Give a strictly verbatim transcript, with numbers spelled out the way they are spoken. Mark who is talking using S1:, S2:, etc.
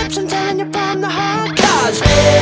S1: lips, I'm telling you from the heart. Cause